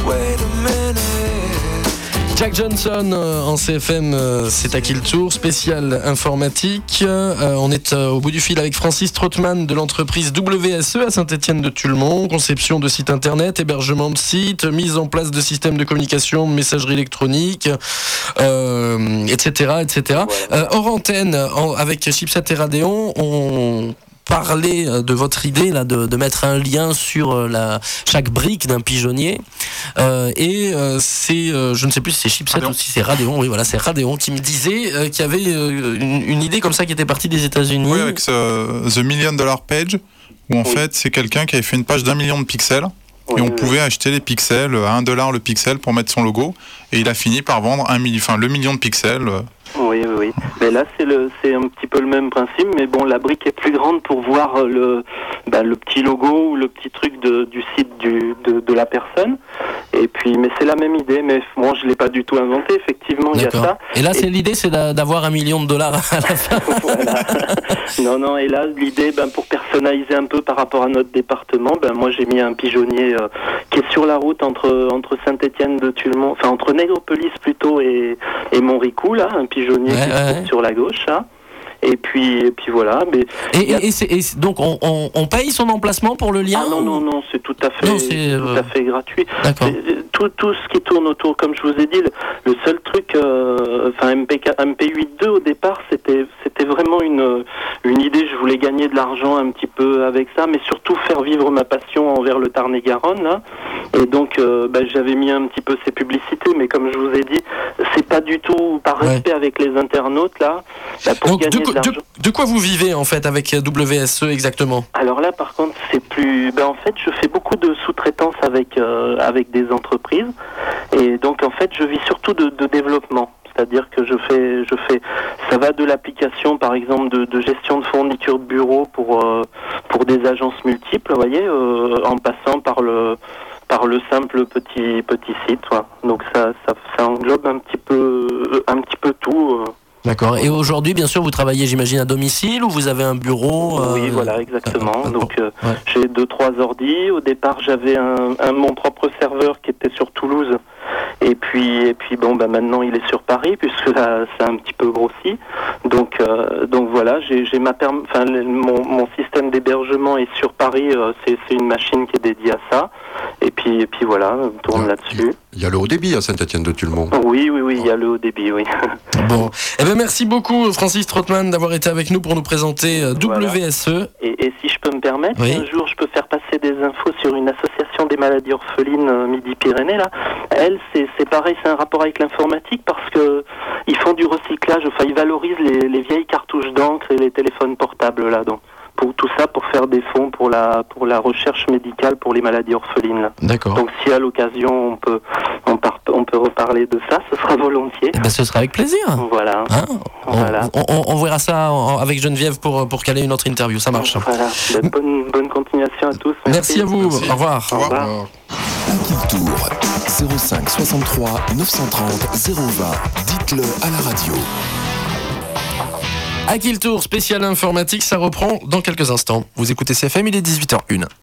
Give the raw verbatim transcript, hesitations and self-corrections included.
Jack Johnson euh, en C F M, euh, c'est à qui le tour, spécial informatique. Euh, on est euh, au bout du fil avec Francis Trottmann de l'entreprise W S E à Saint-Étienne de Tulmont. Conception de sites internet, hébergement de sites, mise en place de systèmes de communication, de messagerie électronique, euh, et cetera, et cetera. Euh, hors antenne, en, avec Chipset et Radeon, on parler de votre idée là de, de mettre un lien sur la chaque brique d'un pigeonnier euh, et euh, c'est euh, je ne sais plus si c'est Chipset Radeon. Ou si c'est Radeon, oui voilà c'est Radeon qui me disait euh, qu'il y avait euh, une, une idée comme ça qui était partie des États-Unis. Oui, avec ce, The Million Dollar Page où en oui. fait c'est quelqu'un qui avait fait une page d'un million de pixels. Et on pouvait acheter les pixels à un dollar le pixel pour mettre son logo. Et il a fini par vendre un milli, enfin, le million de pixels. Oui, oui, oui. Mais là, c'est, le, c'est un petit peu le même principe. Mais bon, la brique est plus grande pour voir le, bah, le petit logo ou le petit truc de, du site du, de, de la personne. Et puis, mais c'est la même idée. Mais moi, bon, je ne l'ai pas du tout inventé. Effectivement, il y a ça. Et là, c'est et... l'idée, c'est d'avoir un million de dollars à la fin. Voilà. Non, non. Et là, l'idée, ben, pour personnaliser un peu par rapport à notre département, ben, moi, j'ai mis un pigeonnier euh, qui est sur la route entre, entre Saint-Étienne de Tulmont, enfin, entre Nègrepelisse plutôt et, et Montricou, là, un pigeonnier ouais, qui ouais, se trouve sur la gauche, là. Et puis, et puis voilà. Mais et, a... et, c'est, et c'est, donc on, on, on paye son emplacement pour le lien? Ah non, non, non, c'est tout à fait, non, c'est, tout euh... à fait gratuit. D'accord. C'est, tout, tout ce qui tourne autour, comme je vous ai dit, le, le seul truc, euh, enfin M P huit point deux au départ, c'était, c'était vraiment une, une idée. Je voulais gagner de l'argent un petit peu avec ça, mais surtout faire vivre ma passion envers le Tarn-et-Garonne, là. Et donc, euh, bah, j'avais mis un petit peu ces publicités, mais comme je vous ai dit, c'est pas du tout par respect ouais. avec les internautes, là. Bah, pour donc, gagner de, de, de, de quoi vous vivez, en fait, avec W S E exactement? Alors là, par contre, c'est plus... Ben, en fait, je fais beaucoup de sous-traitance avec, euh, avec des entreprises. Et donc, en fait, je vis surtout de, de développement. C'est-à-dire que je fais, je fais, ça va de l'application, par exemple, de, de gestion de fourniture de bureau pour, euh, pour des agences multiples, vous voyez, euh, en passant par le... par le simple petit petit site, ouais. Donc ça, ça ça englobe un petit peu un petit peu tout. Euh. D'accord. Et aujourd'hui, bien sûr, vous travaillez, j'imagine, à domicile ou vous avez un bureau euh... Oui, voilà, exactement. Ah, Donc euh, ouais. j'ai deux trois ordis. Au départ, j'avais un, un mon propre serveur qui était sur Toulouse. Et puis, et puis bon, bah maintenant il est sur Paris puisque là, ça a un petit peu grossi. Donc, euh, donc voilà, j'ai, j'ai ma perm- enfin, mon, mon système d'hébergement est sur Paris. Euh, c'est, c'est une machine qui est dédiée à ça. Et puis, et puis voilà, on tourne il y a, là-dessus. Il y a le haut débit à Saint-Étienne de Tulmont. Oui, oui, oui, il y a le haut débit, oui. Bon, eh ben merci beaucoup Francis Trottmann d'avoir été avec nous pour nous présenter W S E. Voilà. Et, et si je peux me permettre, oui. un jour je peux faire passer des infos sur une association des maladies orphelines euh, Midi-Pyrénées là. Elle, c'est, c'est pareil, c'est un rapport avec l'informatique parce que ils font du recyclage, enfin ils valorisent les, les vieilles cartouches d'encre et les téléphones portables là, donc. Pour tout ça, pour faire des fonds pour la pour la recherche médicale pour les maladies orphelines. Là. D'accord. Donc si à l'occasion on peut on, par, on peut reparler de ça, ce sera volontiers. Eh ben, ce sera avec plaisir. Voilà. Hein on, voilà. On, on, on verra ça avec Geneviève pour pour caler une autre interview. Ça marche. Voilà. Ben, bonne bonne continuation à tous. Merci, Merci à vous. Merci. Au revoir. Au revoir. Au revoir. À qui le tour zéro cinq soixante-trois neuf cent trente zéro vingt. Dites-le à la radio. À qui le tour spécial informatique, ça reprend dans quelques instants. Vous écoutez C F M, il est dix-huit heures une.